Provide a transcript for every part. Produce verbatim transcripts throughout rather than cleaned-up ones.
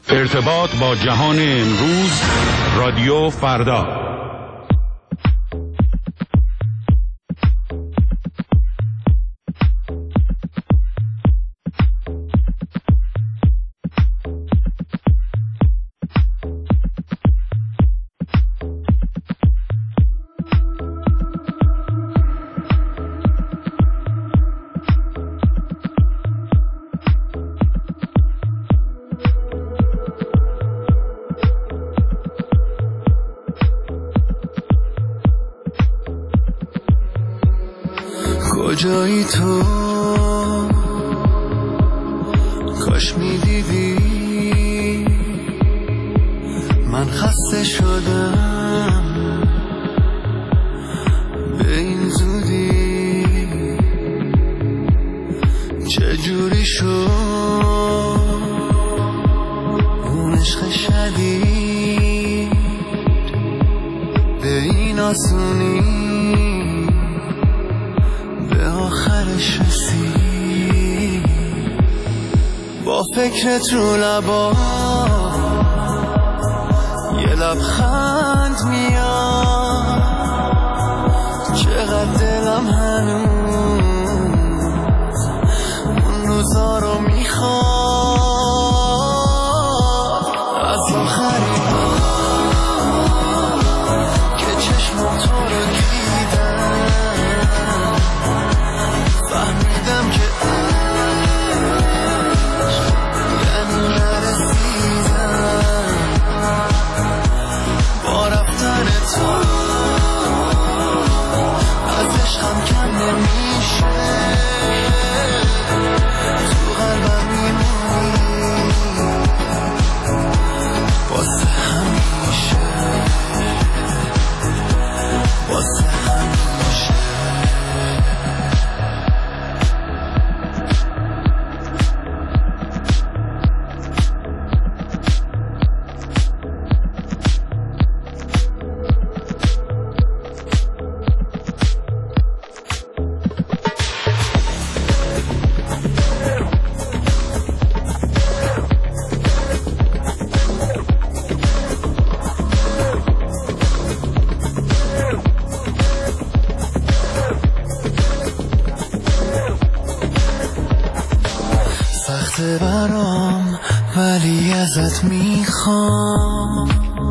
ارتباط با جهان امروز، رادیو فردا. کجایی تو؟ کاش میدیدی من خسته شدم به این زودی. چجوری شد اون عشق شدید به این آسونی آخرش رسید؟ با فکرت رو لبا یه لبخند میاد، چقدر دلم هنوز اون روزا رو میخواد. از آخرین که چشمم تو رو دیدم فهمیدم که عشق یعنی نرسیدم. با رفتن تو از عشقم کم نمیشه، تو قلبم میمونی واسه همیشه، واسه همیشه. برام ولی ازت میخوام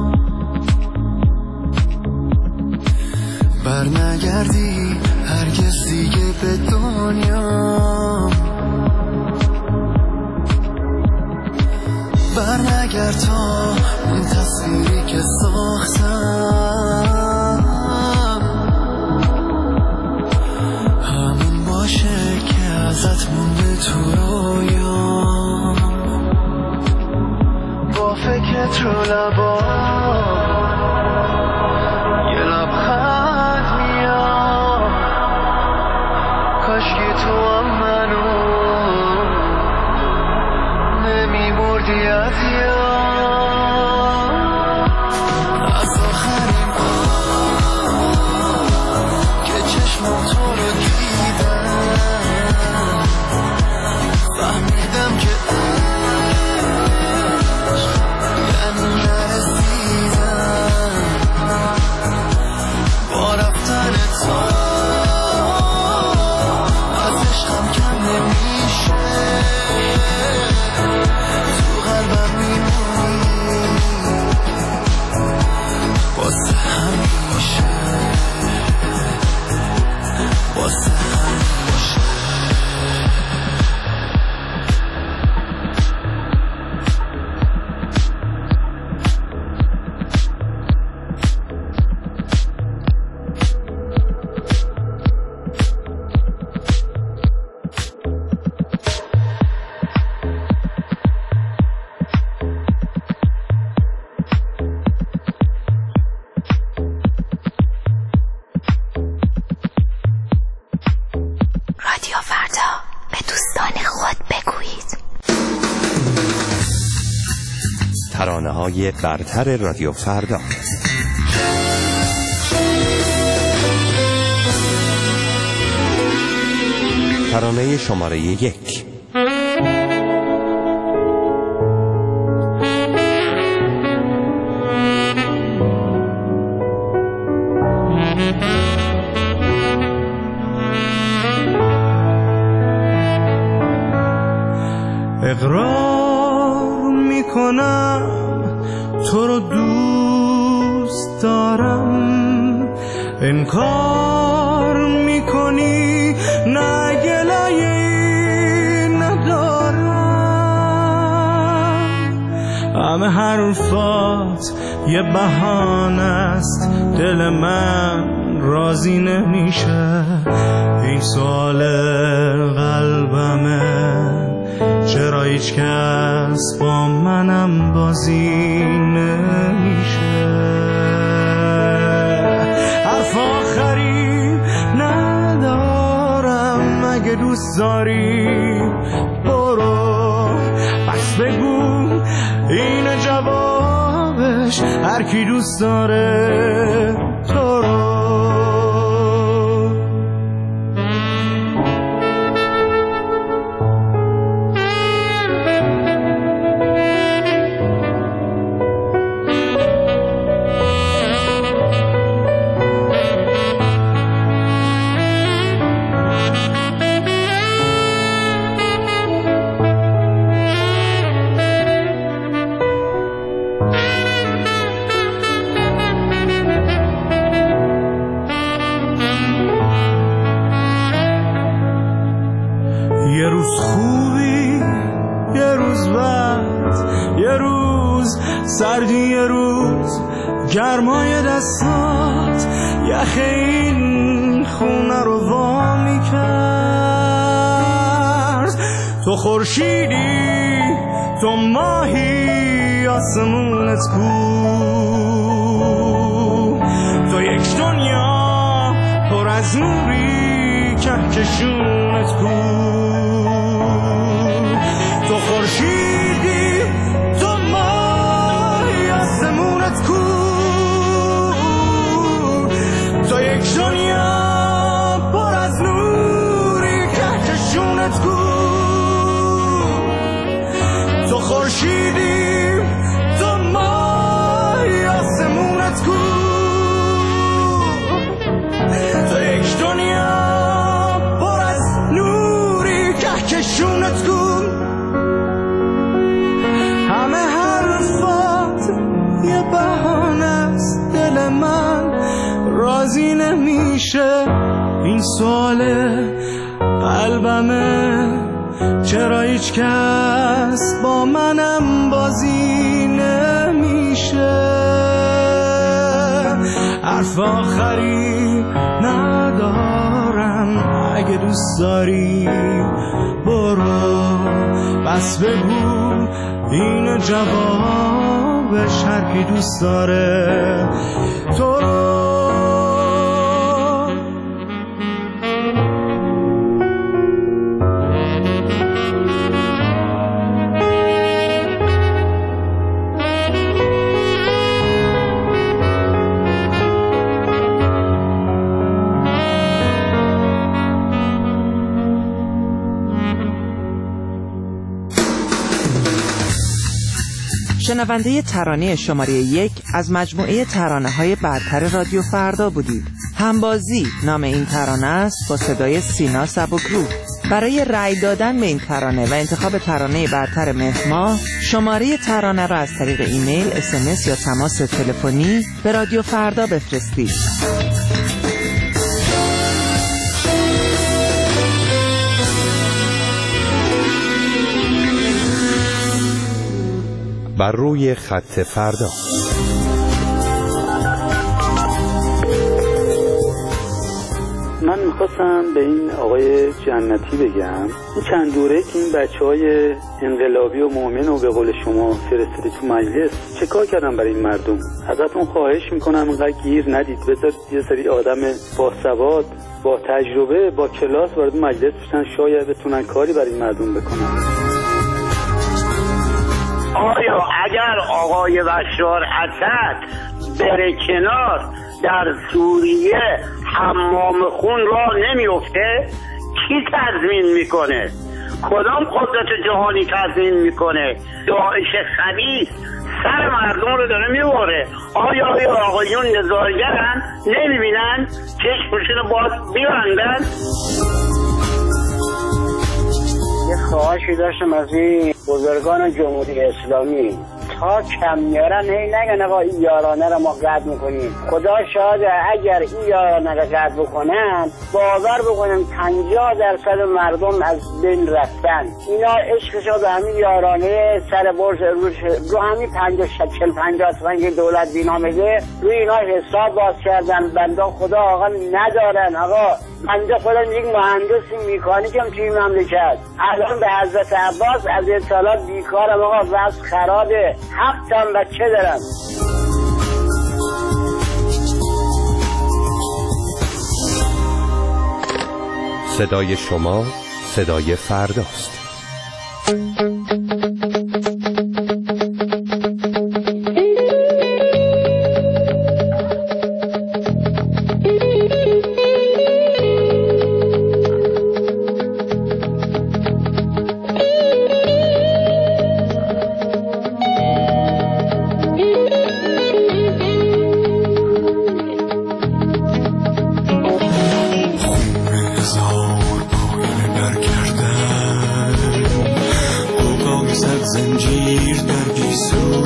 بر نگردی هرگز دیگه به دنیا، بر نگرد تا اون تصویری که ساختم همون باشه که ازت مونده تو رویا. با فکرت رو لبا یه لبخند میاد، کاشکی تو هم منو نمیبردی از یاد. از آخرین بار که چشمم تو رو دیدم فهمیدم که با رفتن تو از عشقم کم نمیشه، تو قلبم میمونی واسه همیشه، واسه همیشه. ترانه‌های برتر رادیو فردا. ترانه شماره یک. اقرار میکنم تو رو دوست دارم، انکار میکنی نه گلایی ندارم. همه حرفات یه بهانه است، دل من راضی نمیشه. این سوال قلبمه، چرا هیچ کس با منم بازی نمیشه. حرف آخری ندارم، اگه دوست داری برو، بس بگو این جوابش، هر کی دوست داره تو رو. یه روز خوبی، یه روز بد، یه روز سردی، یه روز گرمای دستات، یخ این خونه رو وا میکرد. تو خورشیدی، تو ماهی، آسمونت کو، تو یک دنیا پر از نوری، کهکشونت کو. تو خورشیدی، تو ماهی، آسمونت کو، تو یک دنیا پر از نوری، کهکشونت کو. تو خورشیدی، تو ماهی، آسمونت کو، تو یک دنیا پر از نوری، کهکشونت کو. همه حرفات یه بهانه است، دل من راضی نمیشه. این سوال قلبمه، چرا هیچ کس با منم بازی نمیشه. حرف آخری ندارم، اگه دوست داری برو، بس بگو این جوابش، هر کی دوست داره تو رو. شنونده ترانه شماره یک از مجموعه ترانه‌های برتر رادیو فردا بودید. همبازی نام این ترانه است، با صدای سینا سبکرو. برای رأی دادن به این ترانه و انتخاب ترانه برتر مهر ماه، شماره ترانه را از طریق ایمیل، اس ام اس یا تماس تلفنی به رادیو فردا بفرستید. بر روی خط فردا. من میخواستم به این آقای جنتی بگم، این چند دوره که این بچه های انقلابی و مؤمن و به قول شما فرستاده تو مجلس چه کار کردن برای این مردم؟ ازتون خواهش میکنم اینقدر گیر ندید، بذار یه سری آدم با سواد، با تجربه، با کلاس وارد مجلس بشن، شاید بتونن کاری برای این مردم بکنن. آیا اگر آقای بشار اسد بره کنار، در سوریه حمام خون را نمیفته؟ کی تضمین میکنه؟ کدام قدرت جهانی تضمین میکنه؟ داعش خبیث سر مردم رو داره میبره. آیا آیا آقایون نظارگرن؟ نمیبینن؟ چشمشون رو باز میبندن؟ یه خواهشی داشتم از این بزرگان جمهوری اسلامی، تا کم میارن هی نگن آقا این یارانه رو ما قطع میکنیم. خدا شاهده اگر این یارانه رو قطع بکنن، باور بکنم پنجاه درصد مردم از بین رفتن. اینا عشقشو به همین یارانه سر برج رو, رو همین پنجاه چل پنجاه که دولت بینا میده روی اینا حساب باز کردن. بنده خدا آقا ندارن. آقا بنده خدا یک مهندس میکانیکم توی مملکت، الان به حضرت عباس از اطلاعات بیکارم. آقا وضع خرابه، هفتم بچه دارم. صدای شما صدای فرداست. زنجیر در گیسو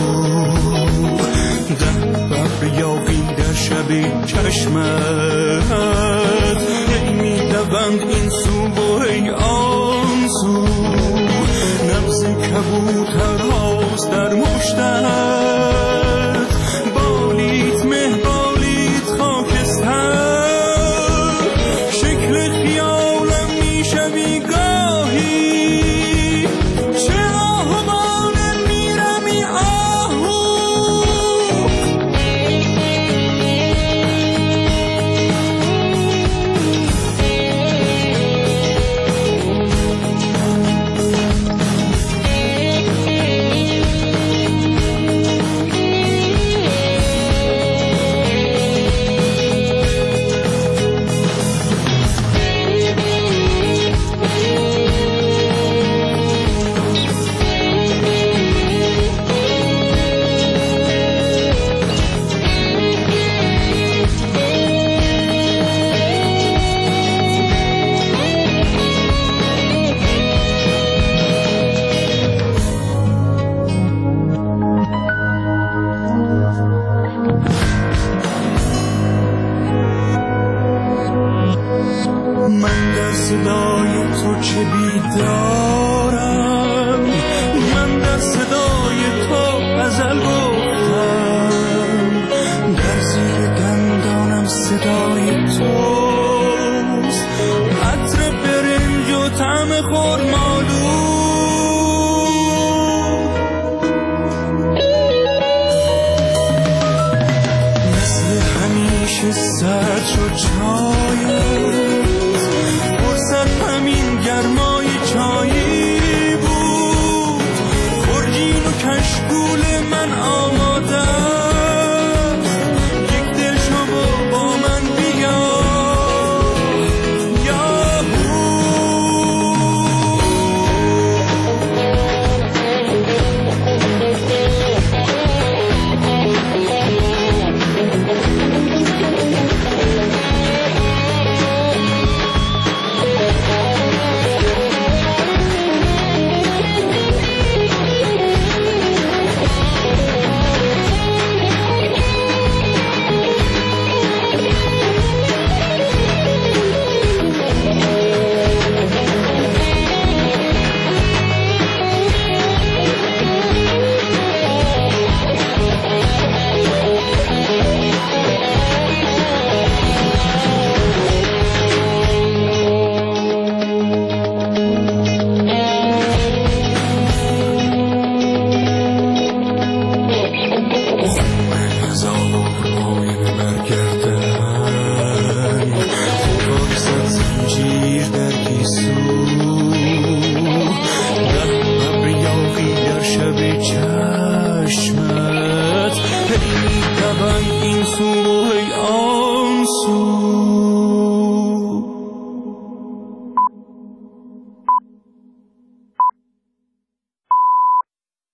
در ببر یاقی در شب چشمت، ای می دوند این سو و ای آن سو، نبض کبوتر هاست در مشتت، بالیت مه بالیت خاکستر، شکل خیالم می شوی گاهی، صدای تو چه بیدارم، من در صدای تو ازل گفتم، در زیر دندانم صدای توست، عطر برنج و طعم خرمالو، مثل همیشه سرد شد چایم، همین گرمای چایی بود، خورجین و کشکول من آماده، یک دل شما با من بیا یاهو. زنجیر در گیسو در ببر یاقی در شب چشم